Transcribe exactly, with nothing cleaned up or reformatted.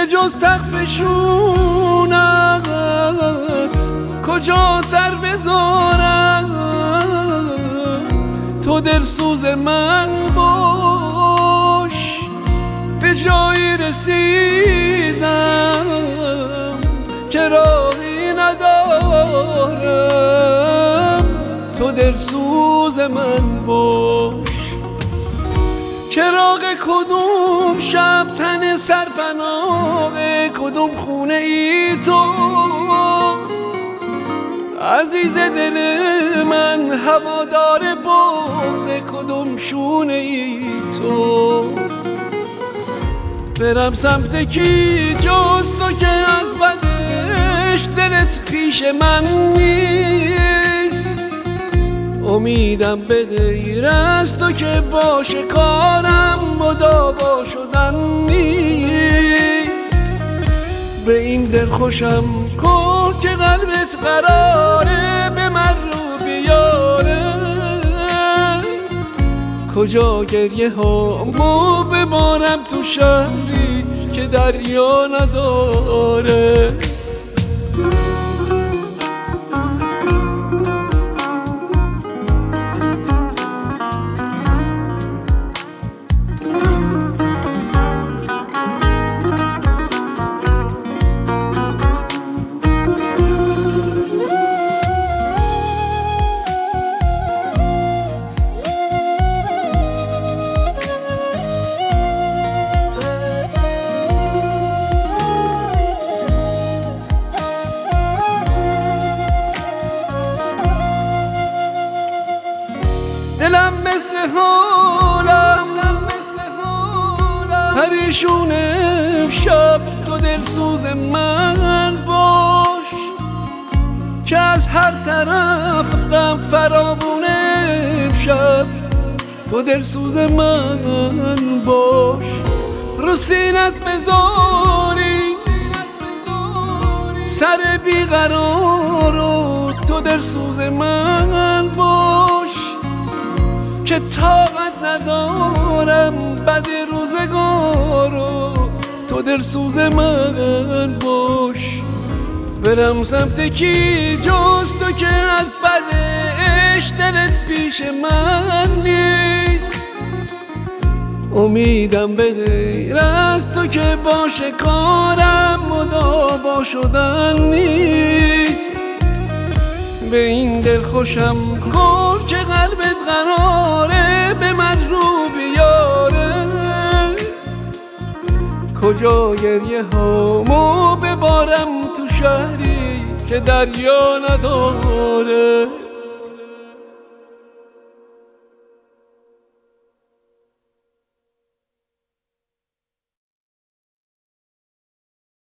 به جز سقفشونم کجا سر بذارم؟ تو دلسوز من باش، به جایی رسیدم که راهی ندارم. تو دلسوز من باش. چراغ کدوم شب تن سرپناه کدوم خونه ای تو؟ عزیز دل من هوادار بغض کدوم شونه ای تو؟ برم سمت کی جز تو که از بدش دلت پیش من نیست؟ امیدم به غیر از تو که باشه کارم مداوا شدن نیست. به این دل خوشم کن که قلبت قراره به من رو بیاره. کجا گریه هامو ببارم تو شهری که دریا نداره. دلم مثل حالم پریشون امشب. تو دلسوز من باش که از هر طرف غم فراوون امشب. تو دلسوز من باش. رو سینت بذاری سر بیقرارو. تو دلسوز من باش که طاقت ندارم بد روزگارو. تو دلسوز من باش. برم سمت کی جز تو که از بدش دلت پیش من نیست؟ امیدم به غیر از تو که باشه کارم مداوا شدن نیست. به این دل خوشم کن که قلبت قراره به من رو بیاره. کجا گریه هامو ببارم تو شهری که دریا نداره.